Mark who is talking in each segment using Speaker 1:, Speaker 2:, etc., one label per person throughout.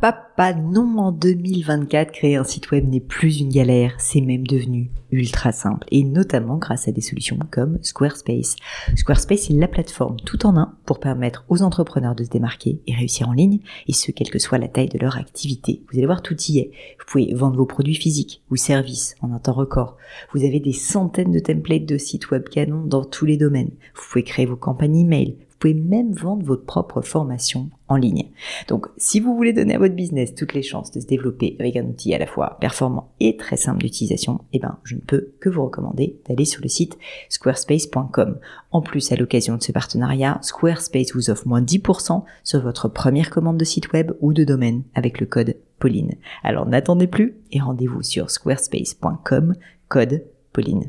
Speaker 1: papa, non, en 2024, créer un site web n'est plus une galère, c'est même devenu ultra simple, et notamment grâce à des solutions comme Squarespace. Squarespace est la plateforme tout en un pour permettre aux entrepreneurs de se démarquer et réussir en ligne, et ce, quelle que soit la taille de leur activité. Vous allez voir, tout y est. Vous pouvez vendre vos produits physiques ou services en un temps record. Vous avez des centaines de templates de sites web canons dans tous les domaines. Vous pouvez créer vos campagnes email. Vous pouvez même vendre votre propre formation en ligne. Donc, si vous voulez donner à votre business toutes les chances de se développer avec un outil à la fois performant et très simple d'utilisation, je ne peux que vous recommander d'aller sur le site squarespace.com. En plus, à l'occasion de ce partenariat, Squarespace vous offre moins 10% sur votre première commande de site web ou de domaine avec le code Pauline. Alors, n'attendez plus et rendez-vous sur squarespace.com, code Pauline.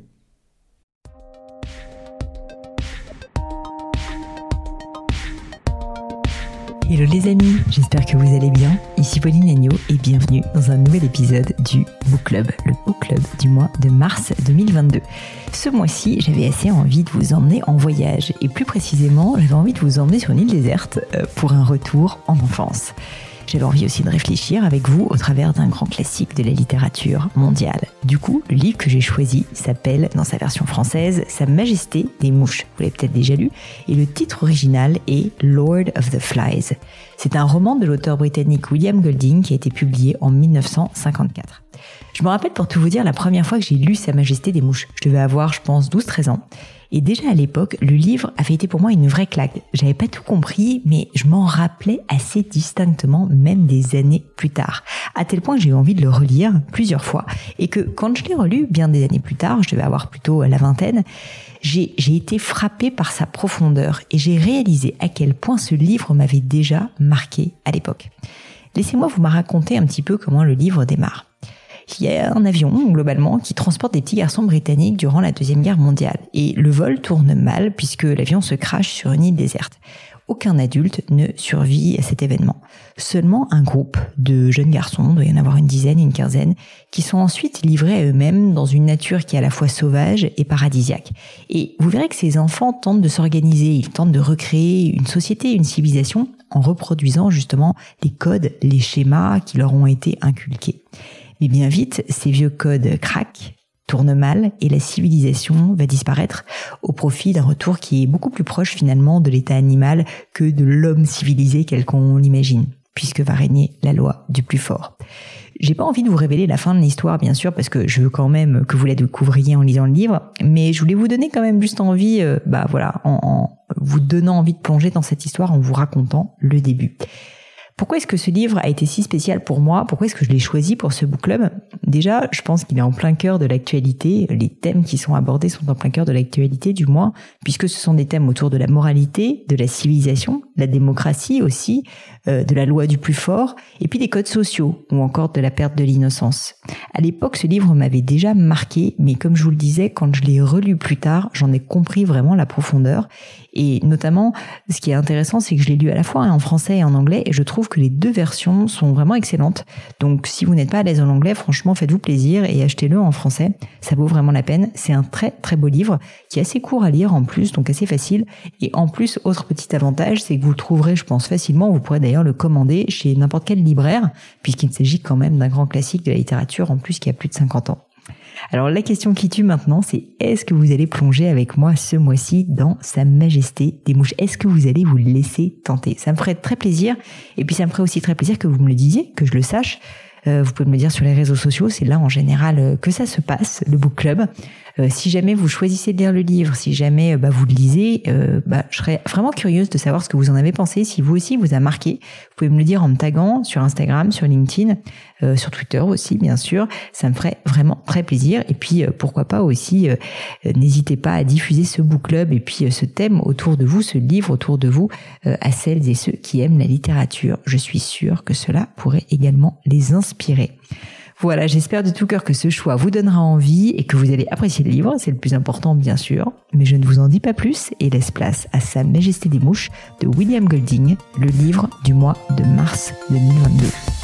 Speaker 2: Hello les amis, j'espère que vous allez bien. Ici Pauline Agneau et bienvenue dans un nouvel épisode du Book Club, le Book Club du mois de mars 2022. Ce mois-ci, j'avais assez envie de vous emmener en voyage et plus précisément, j'avais envie de vous emmener sur une île déserte pour un retour en enfance. J'avais envie aussi de réfléchir avec vous au travers d'un grand classique de la littérature mondiale. Du coup, le livre que j'ai choisi s'appelle, dans sa version française, Sa Majesté des Mouches. Vous l'avez peut-être déjà lu. Et le titre original est Lord of the Flies. C'est un roman de l'auteur britannique William Golding qui a été publié en 1954. Je me rappelle pour tout vous dire la première fois que j'ai lu Sa Majesté des Mouches. Je devais avoir, je pense, 12-13 ans. Et déjà à l'époque, le livre avait été pour moi une vraie claque. J'avais pas tout compris, mais je m'en rappelais assez distinctement, même des années plus tard. À tel point que j'ai eu envie de le relire plusieurs fois. Et que quand je l'ai relu, bien des années plus tard, je devais avoir plutôt la vingtaine, j'ai été frappée par sa profondeur et j'ai réalisé à quel point ce livre m'avait déjà marqué à l'époque. Laissez-moi vous raconter un petit peu comment le livre démarre. Il y a un avion, globalement, qui transporte des petits garçons britanniques durant la Deuxième Guerre mondiale. Et le vol tourne mal puisque l'avion se crache sur une île déserte. Aucun adulte ne survit à cet événement. Seulement un groupe de jeunes garçons, il doit y en avoir une dizaine, une quinzaine, qui sont ensuite livrés à eux-mêmes dans une nature qui est à la fois sauvage et paradisiaque. Et vous verrez que ces enfants tentent de s'organiser, ils tentent de recréer une société, une civilisation, en reproduisant justement les codes, les schémas qui leur ont été inculqués. Mais bien vite, ces vieux codes craquent, tournent mal et la civilisation va disparaître au profit d'un retour qui est beaucoup plus proche finalement de l'état animal que de l'homme civilisé tel qu'on l'imagine, puisque va régner la loi du plus fort. J'ai pas envie de vous révéler la fin de l'histoire, bien sûr, parce que je veux quand même que vous la découvriez en lisant le livre, mais je voulais vous donner quand même juste envie, en vous donnant envie de plonger dans cette histoire en vous racontant le début. Pourquoi est-ce que ce livre a été si spécial pour moi ? Pourquoi est-ce que je l'ai choisi pour ce book club ? Déjà, je pense qu'il est en plein cœur de l'actualité. Les thèmes qui sont abordés sont en plein cœur de l'actualité, du moins, puisque ce sont des thèmes autour de la moralité, de la civilisation, de la démocratie aussi, de la loi du plus fort, et puis des codes sociaux, ou encore de la perte de l'innocence. À l'époque, ce livre m'avait déjà marqué, mais comme je vous le disais, quand je l'ai relu plus tard, j'en ai compris vraiment la profondeur. Et notamment, ce qui est intéressant, c'est que je l'ai lu à la fois en français et en anglais, et je trouve que les deux versions sont vraiment excellentes. Donc, si vous n'êtes pas à l'aise en anglais, franchement, faites-vous plaisir et achetez-le en français. Ça vaut vraiment la peine. C'est un très, très beau livre qui est assez court à lire en plus, donc assez facile. Et en plus, autre petit avantage, c'est que vous le trouverez, je pense, facilement. Vous pourrez d'ailleurs le commander chez n'importe quel libraire, puisqu'il s'agit quand même d'un grand classique de la littérature, en plus qui a plus de 50 ans. Alors la question qui tue maintenant, c'est est-ce que vous allez plonger avec moi ce mois-ci dans Sa Majesté des Mouches ? Est-ce que vous allez vous laisser tenter ? Ça me ferait très plaisir, et puis ça me ferait aussi très plaisir que vous me le disiez, que je le sache. Vous pouvez me le dire sur les réseaux sociaux, c'est là en général que ça se passe, le book club. Si jamais vous choisissez de lire le livre, si jamais vous le lisez, je serais vraiment curieuse de savoir ce que vous en avez pensé, si vous aussi vous a marqué. Vous pouvez me le dire en me taguant sur Instagram, sur LinkedIn, sur Twitter aussi bien sûr. Ça me ferait vraiment très plaisir. Et puis pourquoi pas aussi, n'hésitez pas à diffuser ce book club et puis ce thème autour de vous, ce livre autour de vous, à celles et ceux qui aiment la littérature. Je suis sûre que cela pourrait également les inspirer. Voilà, j'espère de tout cœur que ce choix vous donnera envie et que vous allez apprécier le livre, c'est le plus important bien sûr. Mais je ne vous en dis pas plus et laisse place à Sa Majesté des Mouches de William Golding, le livre du mois de mars 2022.